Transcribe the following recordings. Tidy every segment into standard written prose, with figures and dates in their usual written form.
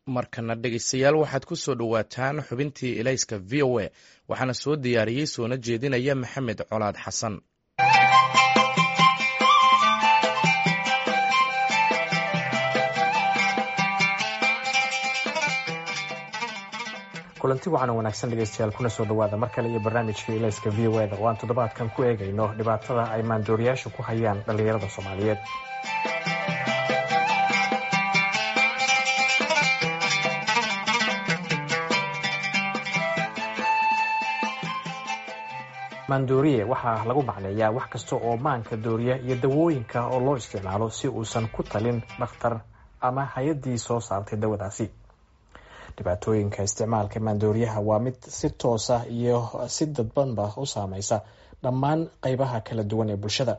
markana dhegeystayaal waxaad ku soo dhowaataan xubintii ilayska v o a waxaana soo diyaariyey soona jeedinaya maxamed colaad xasan. kulanti wacan oo wanaagsan dhegeystayaal kuna soo dhawaada mar kale iyo barnaamijka ilayska v o da oo aan toddobaadkan ku eegayno dhibaatada ay maandooriyaashu ku hayaan dhallinyarada Soomaaliyeed. maandooriye waxaa lagu macneeyaa wax kasta oo maanka dooriya iyo dawooyinka oo loo isticmaalo si uusan ku talin dhakhtar ama hay-addii soo saartay dawadaasi. dhibaatooyinka isticmaalka maandooriyaha waa mid si toosa iyo si dadbanba u saameysa dhammaan qaybaha kala duwan ee bulshada.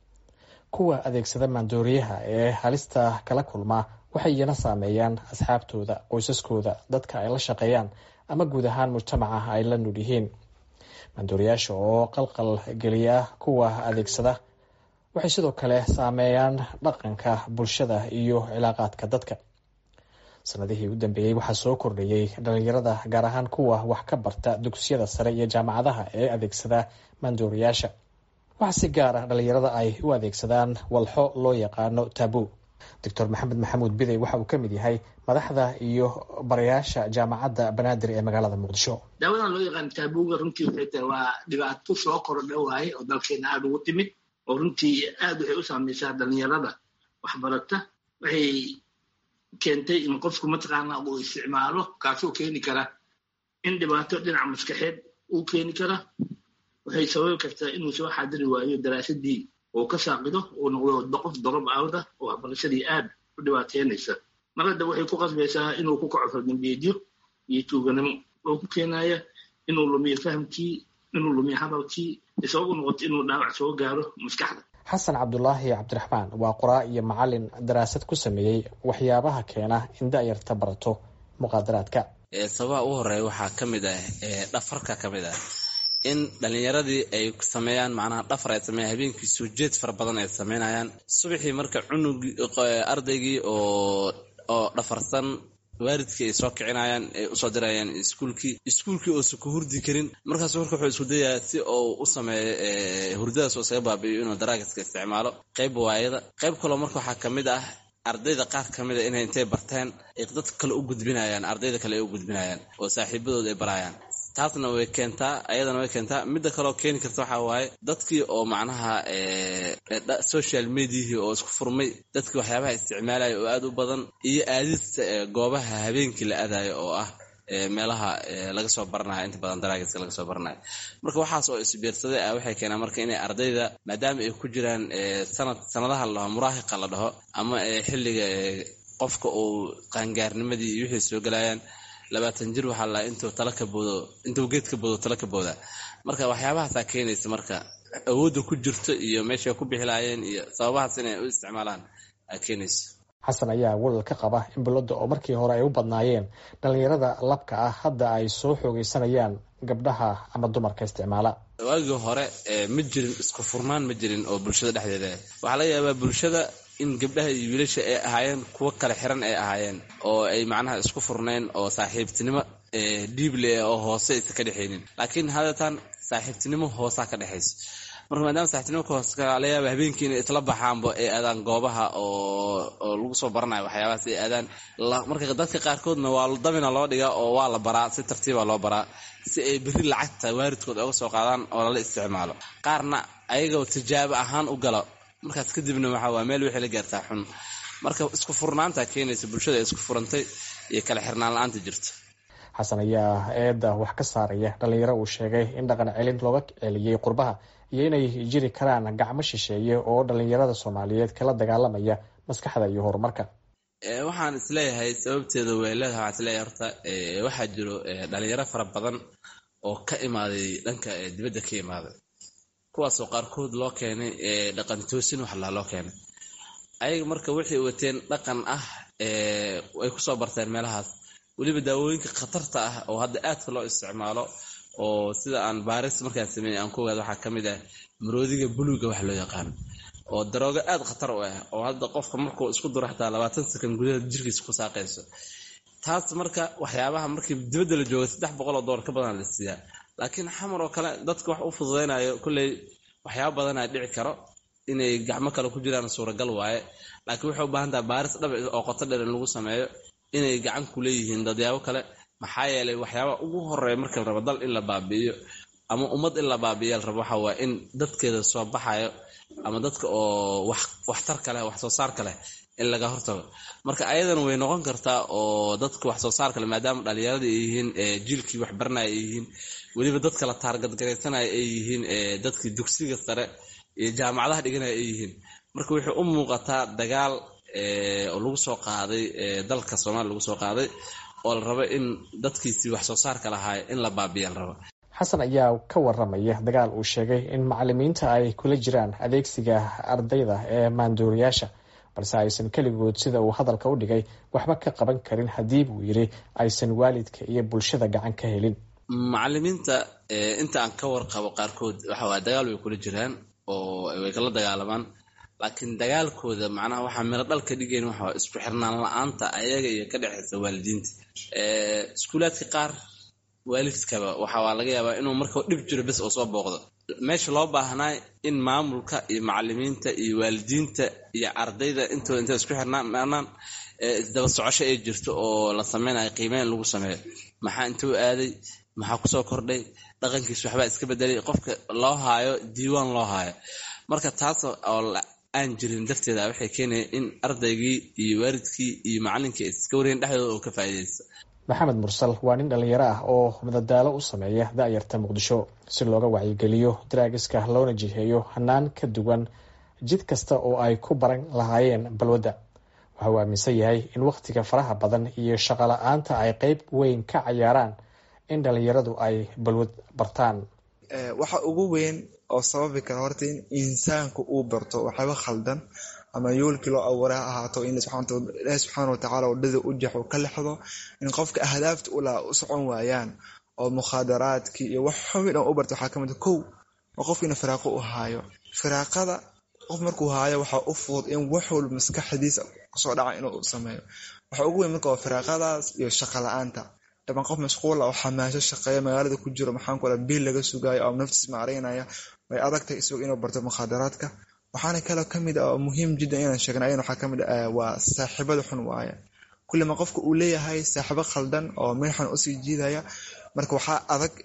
kuwa adeegsada maandooriyaha ee halista kala kulma waxay iyana saameeyaan asxaabtooda, qoysaskooda, dadka ay la shaqeeyaan ama guud ahaan mujtamaca ay la nool yihiin. maandooriyaasha oo qalqal geliya kuwa adeegsada waxay sidoo kale saameeyaan dhaqanka bulshada iyo cilaaqaadka dadka. sanadihii u dambeeyey waxaa soo kordhayay dhalinyarada gaar ahaan kuwa wax ka barta dugsiyada sare iyo jaamacadaha ee adeegsada maandooriyaasha. waxaa si gaar ah dhalinyarada ay u adeegsadaan walxo loo yaqaano tabu. doctor maxamed maxamuud bidey waxa uu ka mid yahay madaxda iyo barayaasha jaamacadda banaadir ee magaalada muqdisho. daawadan loo yaqaan taabuga runtii waxay tahay waa dhibaato soo kordha waaye oo dalkeena aada ugu timid oo runtii aada waxay u saameysaa dhalinyarada waxbarata. waxay keentay in qofku mataqaana uu isticmaalo kaasoo keeni kara in dhibaato dhinaca maskaxeed uu keeni kara. waxay sababi kartaa inuu soo xaadiri waayo daraasadii oo ka saaqido oo noqdo qof dorob aawda oo waxbarashadii aad u dhibaateynaysa. marada waxay ku qasbaysaa inuu ku kaco faldambeedyo iyo tuuganimo oo ku keenaya inuu lumiyo fahamkii, inuu lumiyo hadalkii, sabab u noqoto inuu dhaawac soo gaaro maskaxda. xasan cabdulaahi cabdiraxmaan waa qoraa iyo macalin daraasad ku sameeyey waxyaabaha keena in da'yarta barato muqaadaraadka. sababaha ugu horeeya waxaa ka mid ah dhafarka ka mid ah in dhalinyaradii ay sameeyaan macnaha dhafar ay sameeyaan habeenkii soo jeed fara badan ay sameynayaan. subaxii marka cunugii ardaygii oo dhafarsan waalidkii ay soo kicinayaan ay usoo dirayaan iskuulkii oosan ku hurdi karin. markaas warka wuxuu isku dayaa si uu u sameeyo hurdadaas oo isaga baabi'iyo inuu daraagiska isticmaalo. qayb waayada qayb kaloo marka waxaa ka mid ah ardayda qaar ka mid a inay intay barteen ay dadka kale u gudbinayaan, ardayda kale ay u gudbinayaan oo saaxiibadooda ay barayaan. taasna way keentaa, ayadana way keentaa. midda kaloo keeni karta waxaa waaye dadkii oo macnaha social mediahii oo isku furmay, dadkii waxyaabaha isticmaalaya oo aada u badan, iyo aadista goobaha habeenkii la aadayo oo ah meelaha laga soo baranayo inta badan daraagiska laga soo baranayo. marka waxaas oo isbiirsaday ah waxay keenaan marka inay ardayda maadaama ay ku jiraan sanadaha la dhaho muraahiqa la dhaho ama xilliga qofka uu qaangaarnimadii iyo wixii soo galayaan 20 jir waxaa la intuu geed ka boodo tala ka booda. marka waxyaabahaasaa keenaysa marka awoodda ku jirto iyo meeshay ku bixi lahaayeen iyo sababahaas inay u isticmaalaan aa keenaysa. xasan ayaa walal ka qaba in bulada oo markii hore ay u badnaayeen dhalinyarada labka ah hadda ay soo xoogeysanayaan gabdhaha ama dumarka isticmaala. waagii hore ma jirin isku furnaan ma jirin oo bulshada dhexdeeda. waxaa laga yaabaa bulshada in gabdhaha iyo wiilasha ay ahaayeen kuwo kala xiran ay ahaayeen oo ay macnaha isku furneen oo saaxiibtinimo dhiible oo hoose aysan ka dhexaynin. laakiin haddatan saaxiibtinimo hoosaa ka dhexaysa. marka maadaama saaxiibtinimo ka hoose laga yaaba habeenkii inay isla baxaanba ay aadaan goobaha oo lagu soo baranayo waxyaabahaas ay aadaan. marka dadka qaarkoodna waa damina loo dhigaa oo waa la baraa, si tartiiba loo baraa si ay berri lacagta waalidkood uga soo qaadaan oo lala isticmaalo. qaarna ayagoo tijaabo ahaan u galo, markaas kadibna waa meel wixii la gaartaa xun. marka isku furnaanta keenaysa bulshada isku furantay iyo kala xirnaan la-aanta jirta. xasan ayaa eedda wax ka saaraya dhalinyaro uu sheegay in dhaqan celin looga celiyey qurbaha iyo inay jiri karaan gacmo shisheeye oo dhalinyarada Soomaaliyeed kala dagaalamaya maskaxda iyo horumarka. waxaan isleeyahay sababteeda way leedahay. waxaan isleeyahay horta waxaa jiro dhalinyaro fara badan oo ka imaaday dhanka dibadda ka imaaday, kuwaasoo qaarkood loo keenay dhaqan toosin wax loo keenay. ayaga marka waxay wateen dhaqan ah ay kusoo barteen meelahaas. weliba daawooyinka khatarta ah oo hadda aadka loo isticmaalo oo sida aan baaris markaan sameeyay aan ku ogaado waxaa ka mid ah maroodiga buluuga wax loo yaqaan oo daroogo aad khatar u ah oo hadda qofka markuu isku duro xataa 20 second gudaheed jirkiisa ku saaqayso. taas marka waxyaabaha markii dibadda la jooga $300 ka badan la siiyaa laakiin xamar oo kale dadka wax u fududeynayo kulley waxyaabo badan ay dhici karo inay gacmo kale ku jiraan suuragal waaye laakiin waxay u baahan tahay baaris dhab oo qoto dheer in lagu sameeyo inay gacan ku leeyihiin dadyaabo kale maxaa yeelay waxyaaba ugu horeeya marka la rabo dal in la baabi'iyo ama ummad in la baabi'iyo la rabo waxa waa in dadkeeda soo baxayo ama dadka oo waxtar kale wax soo saar kale in laga hortago marka ayadana way noqon kartaa oo dadka wax soo saar kale maadaama dhalinyarada ay yihiin jiilkii wax baranaya ay yihiin weliba dadka la taargad garaysanaya ay yihiin dadkii dugsiga sare iyo jaamacadaha dhiganaya ay yihiin marka waxay u muuqataa dagaal oo lagu soo qaaday dalka Soomaaliya lagu soo qaaday oo la rabo in dadkiisii wax soo saarka lahaa in la baabi'iyo la rabo. xasan ayaa ka waramaya dagaal uu sheegay in macallimiinta ay kula jiraan adeegsiga ardayda ee maandooriyaasha balse aysan keligood sida uu hadalka u dhigay waxba ka qaban karin haddii buu yiri aysan waalidka iyo bulshada gacan ka helin. macallimiinta inta aan ka warqabo qaarkood waxa waa dagaal way kula jiraan oo way kala dagaalamaan laakiin dagaalkooda macnaha waxa miro dhal ka dhigeen waxa isku xirnaan la'aanta ayaga iyo ka dhaxaysa waalidiinta iskuulaadka qaar waalidkaba waxa laga yaabaa inuu markaa dhib jiro bas oo soo booqdo meesha loo baahnaa in maamulka iyo macallimiinta iyo waalidiinta iyo ardayda inta isku xirnaan isdaba socosho ay jirto oo la sameynayo qiimeyn lagu sameeyo maxaa intuu aaday maxaa ku soo kordhay dhaqankiisa waxba iska bedelay qofka loo haayo diiwaan loo haayo marka taas oo aan jirin darteeda waxay keenayaan in ardaygii iyo waalidkii iyo macallinkii iska wareen dhexdooda oo ka faa'iideysto. maxamed mursal waa nin dhalinyaro ah oo madadaalo u sameeya da'yarta muqdisho si looga wacyigeliyo daraagiska loona jiheeyo hanaan ka duwan jid kasta oo ay ku baran lahaayeen balwadda. waxa uu aaminsan yahay in wakhtiga faraha badan iyo shaqo la'aanta ay qayb weyn ka cayaaraan in dhalinyaradu ay balwad bartaan. waxa ugu weyn oo sababi kara horta in insaanku uu barto waxyaabo khaldan ama yoolkii loo abuuray ha ahaato in Ilaahay subxaanahu wa tacaala wadada u jeexo ka lexdo in qofka ahdaafta u socon waayaan oo mukhaadaraadkii iyo wax xubin oo u barto waxaa ka mid kow oo qofka in firaaqo u haayo firaaqada qof markuu haayo waxa u fudud in wax walba maskaxdiisa kusoo dhaca inuu sameeyo waxa ugu weyn marka waa firaaqadaas iyo shaqo la'aanta daban qof mashquul ah oo xamaasho shaqeeya magaalada ku jiro maxaan ku leeyahay bil laga sugayo oo naftiis maareynaya way adagtay isagoo inuu barto mukhaadaraadka waxaana kale kamid ah muhiim jiddan inaan sheegno ayaan waxa kamid ah waa saaxiibada xun waaya kullama qofka uu leeyahay saaxiibo khaldan oo meeshan u sii jiidaya marka waxa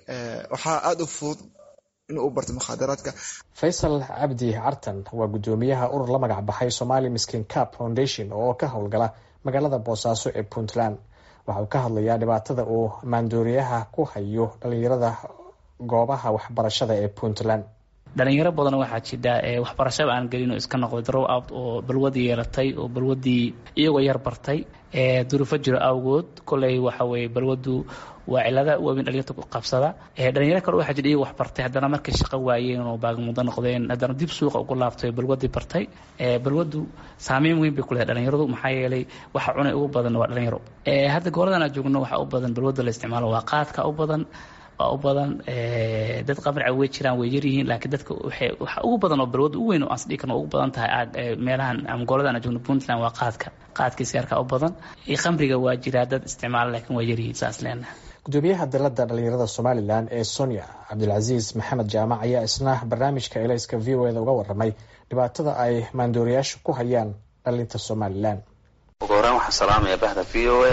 aad u fudud inuu barto mukhaadaraadka. Faisal Cabdi Cartan waa gudoomiyaha urur la magac baxay Somali Miskin Cup Foundation oo ka howlgala magaalada Boosaaso ee Puntland. waxa uu ka hadlayaa dhibaatada uu maandooriyaha ku hayo dhalinyarada goobaha waxbarashada ee Puntland. dhalinyaro badan waxaa jira waxbarashada aan gelin oo iska noqday drop out oo balwadii yeelatay oo balwadii iyagoo yar bartay duruufo jiro awgood kolay waxa weeye balwadu waa cilada weyn dhalinyarada ku qabsada dhalinyaro kale waxa jira wax bartay haddana markay shaqo waayeen oo baag mudan noqdeen haddana dib suuqa ugu laabtay balwadii bartay balwadu saameyn weyn bay ku leedahay dhalinyaradu maxaa yeelay waxa cunay ugu badan waa dhalinyaro hadda gooladan aan joogno waxa u badan balwada la isticmaalo waa qaadka u badan dad qabrica way jiraan way yaryihiin laakiin dadka waxa ugu badan oo balwada u weyn oo asdhiig kan ugu badan tahay meelahan ama gooladan aan joogno Puntland waa qaadka sigaarka u badan iyo khamriga waa jira dad isticmaal laakiin way yaryihiin saas leenahay. gudoomiyaha dalada dhalinyarada Somaliland ee Sonia Cabdilcaziz Maxamed Jaamac ayaa isna barnaamijka Ilayska VOA uga waramay dhibaatada ay maandooriyaashu ku hayaan dhalinta Somaliland. ugu horreyn waxaan salaamayaa bahda VOA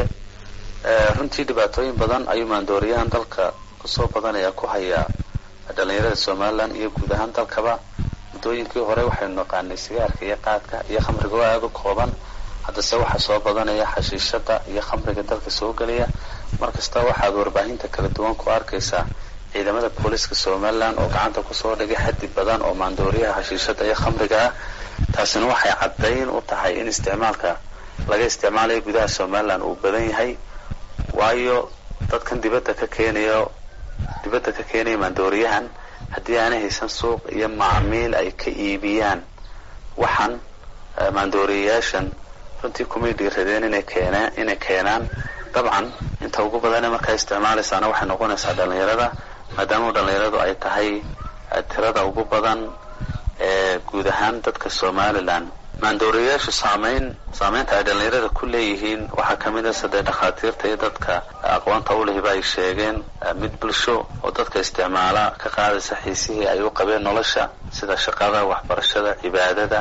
runtii dhibaatooyin badan ayuu maandooriyahan dalka soo badanaya ku haya dhalinyarada Somaliland iyo guud ahaan dalkaba muddooyinkii hore waxaynu naqaanay sigaarka iyo qaadka iyo khamriga oo aad u kooban haddase waxa soo badanaya xashiishada iyo khamriga dalka soo galaya markasta waxaad warbaahinta kala duwan ku arkaysaa ciidamada booliska Somaliland oo gacanta ku soo dhigay xaddi badan oo maandooriyaha xashiishada iyo khamriga ah taasina waxay caddayn u tahay in isticmaalka laga isticmaalayo gudaha Somaliland uu badan yahay waayo dadkan dibadda ka keenaya maandooriyahan haddii aanay haysan suuq iyo macaamiil ay ka iibiyaan waxaan maandooriyayaashan runtii kumay dhiiradeen inay keenaan dabcan inta ugu badan markaa isticmaalaysaana waxay noqonaysaa dhalinyarada maadaama dhalinyaradu ay tahay tirada ugu badan ee guud ahaan dadka Somaliland maandooriyayaashu saamaynta ay dhallinyarada ku leeyihiin waxaa ka mid a sadee dhakhaatiirta iyo dadka aqoonta u lehiba ay sheegeen mid bulsho oo dadka isticmaala ka qaadaysa xiisihii ay u qabeen nolosha sida shaqada, waxbarashada, cibaadada.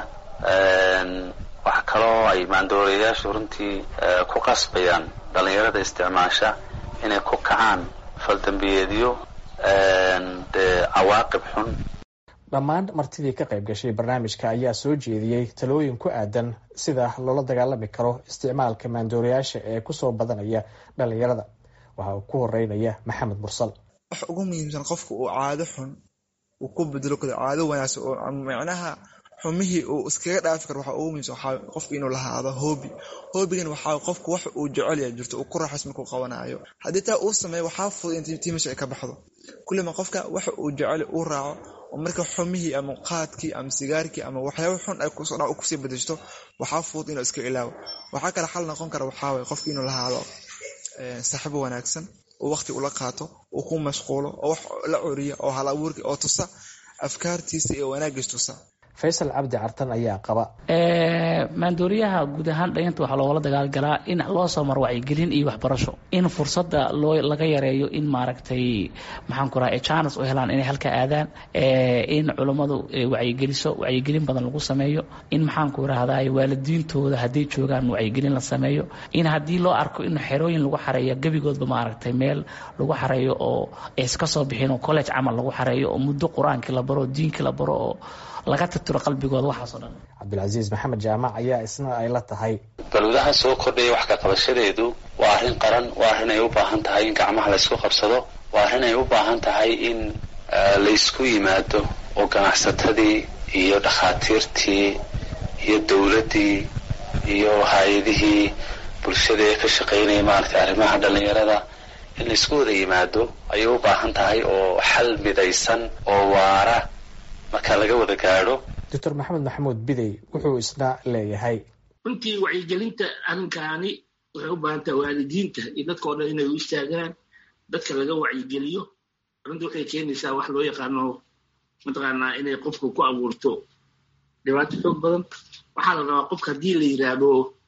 wax kaloo ay maandooriyayaashu runtii ku qasbayaan dhallinyarada isticmaasha inay ku kacaan faldambiyeedyo dee cawaaqib xun. dhammaan martidii ka qayb gashay barnaamijka ayaa soo jeediyey talooyin ku aadan sida loola dagaalami karo isticmaalka maandooriyaasha ee kusoo badanaya dhallinyarada. waxaa ku horeynaya maxamed mursal. wax ugu muhiimsan qofka uu caado xun uu ku bedelo karo caado wanaagsan oo macnaha xumihii uu iskaga dhaafi karo. waxaa ugu muhiimsan waxaa qofka inuu lahaado hoobigan waxaa qofku wax uu jecel yahay jirto uu ku raaxaysto markuu qabanayo. haddii taa uu sameeyo waxaa fudud in tiimasha ay ka baxdo. kullima qofka wax uu jecel uu raaco oo marka xumihii ama qaadkii ama sigaarkii ama waxyaabo xun ay kusii bedeshto waxaa fudud inuu iska ilaawo. waxaa kale xal noqon kara waxaa waye qofka inuu lahaado saaxiibo wanaagsan oo waqti ula qaato oo ku mashquulo oo wax la curiya oo hal abuurki oo tusa afkaartiisa iyo wanaagiisa tusa. faysal cabdi cartan ayaa qaba maandooriyaha guud ahaan dhalinyarta waxaa loogala dagaalgalaa in loo soo maro wacyigelin iyo waxbarasho, in fursada laga yareeyo in maaragtay maxaan ku rahaa channels u helaan inay halka aadaan, in culummadu wacyigelin badan lagu sameeyo, in maxaan ku rahdaa waalidiintooda hadday joogaan wacyigelin la sameeyo, in haddii loo arko in xerooyin lagu xareeyo gebigoodba maaragtay meel lagu xareeyo oo iska soo bixin oo college camal lagu xareeyo oo muddo qur-aankii la baro, diinkii la baro oo laga tirtiro qalbigooda waxaasoo dhan. cabdilcasiis maxamed jaamac ayaa isna ay la tahay balwadaha soo kordhaya wax ka qabashadeedu waa arrin qaran, waa arrin ay u baahan tahay in gacmaha laysku qabsado, waa arrin ay u baahan tahay in laysku yimaado oo ganacsatadii iyo dhakhaatiirtii iyo dowladdii iyo hay-adihii bulshada ee ka shaqaynaya maaragtay arrimaha dhallinyarada in laysku wada yimaado ayay u baahan tahay oo xal midaysan oo waara marka laga wada gaadho. doctor maxamed maxamuud bidey wuxuu isna leeyahay runtii wacyigelinta arrinkaani waxay u baahan tahay waalidiinta iyo dadka oo dhan inay u istaagaan, dadka laga wacyigeliyo. arrinta waxay keenaysaa wax loo yaqaano mataqaanaa inay qofka ku abuurto dhibaato xoog badan. waxaa la rabaa qofka haddii la yidhaahdo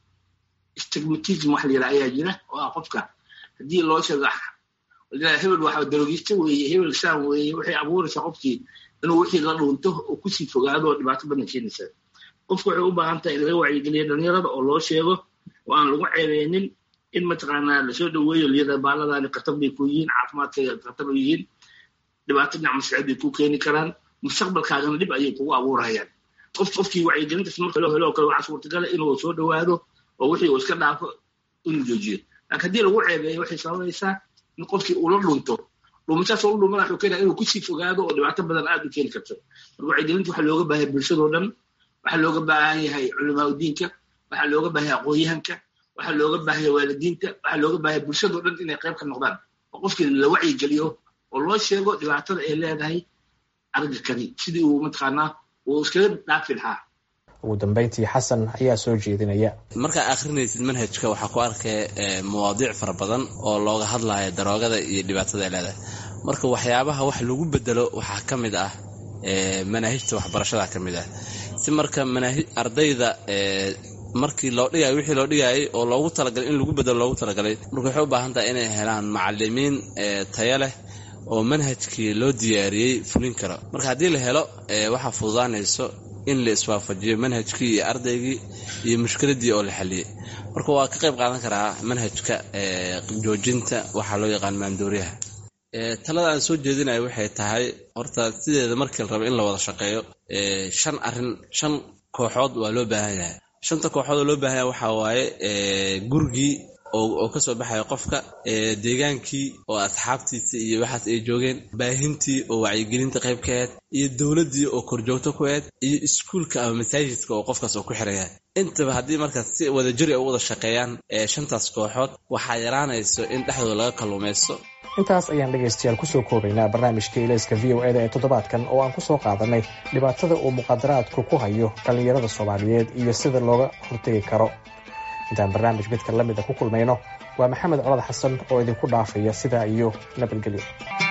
stigmatism wax la yidhaha ayaa jira oo ah qofka haddii loo sheego hebel waxa darogista weeye, hebel saan weeye, waxay abuuraysaa qofkii inuu wixii la dhuunto oo kusii fogaado oo dhibaato badan keenaysa. qofku waxay u baahan tahay in laga wacyigeliyo dhallinyarada oo loo sheego oo aan lagu ceebeynin, in mataqaanaa lasoo dhaweeyo liyada baaladani khatar bay ku yihiin, caafimaadkayga khatar bay yihiin, dhibaato dhinac maskaxeed bay ku keeni karaan, mustaqbalkaagana dhib ayay kugu abuurayaan. qofkii wacyigelintaas marka loo helo oo kale waxaa suurtagala inuu soo dhawaado oo wixii uu iska dhaafo inuu joojiyo. laakiin haddii lagu ceebeeyo waxay sababaysaa in qofkii uu la dhunto, dhuumashaas oo u dhumana wuxuu keenaya inuu kusii fogaado oo dhibaato badan aad u keeni karto. marka wacyigelinta waxaa looga baahan yahay bulshadoo dhan, waxaa looga baahan yahay culamaa udiinka, waxaa looga baahan yahay aqoonyahanka, waxaa looga baahan yahay waalidiinta, waxaa looga baahan yahay bulshadoo dhan inay qayb ka noqdaan oo qofkii la wacyigeliyo oo loo sheego dhibaatada ay leedahay argakani sidii uu mataqaanaa uu iskaga dhaafi lahaa. ugu dambeyntii xasan ayaa soo jeedinaya markaa akhrinaysid manhajka waxaa ku arkay mawaadiic fara badan oo looga hadlayo daroogada iyo dhibaatada ay leedahay. marka waxyaabaha wax lagu bedelo waxaa ka mid ah manaahijta waxbarashada ka mid ah. si marka ardayda markii loo dhigay wixii loo dhigay oo loogu talagalay in lagu bedelo loogu talagalay, marka waxay u baahan tahay inay helaan macallimiin tayo leh oo manhajkii loo diyaariyey fulin karo. marka haddii la helo waxaa fududaanayso in la iswaafajiyo manhajkii iyo ardaygii iyo mushkiladii oo la xaliyey. marka waa ka qayb qaadan karaa manhajka joojinta waxaa loo yaqaan maandooriyaha. talada aan soo jeedinayo waxay tahay horta sideeda markii la rabo in la wada shaqeeyo 5 kooxood waa loo baahan yahay. 5 kooxood oo loo baahan yahay waxaa waaye gurigii oo ka soo baxaya qofka, deegaankii oo asxaabtiisa iyo waxaas ay joogeen, baahintii oo wacyigelinta qayb ka ahayd, iyo dowladdii oo korjoogto ku ahayd, iyo iskuulka ama masaajidka oo qofkaas oo ku xiraya. intaba haddii markaas si wadajir ay u wada shaqeeyaan 5taas kooxood waxaa yaraanayso in dhexdooda laga kalluumaysto. intaas ayaan dhegaystayaal kusoo koobaynaa barnaamijka ilayska VOA ee toddobaadkan oo aan kusoo qaadanay dhibaatada uu muqaadaraadku ku hayo dhallinyarada Soomaaliyeed iyo sida looga hortagi karo. intaan barnaamij midka lamida ku kulmayno waa maxamed colad xasan oo idinku dhaafaya sidaa iyo nabadgelyo.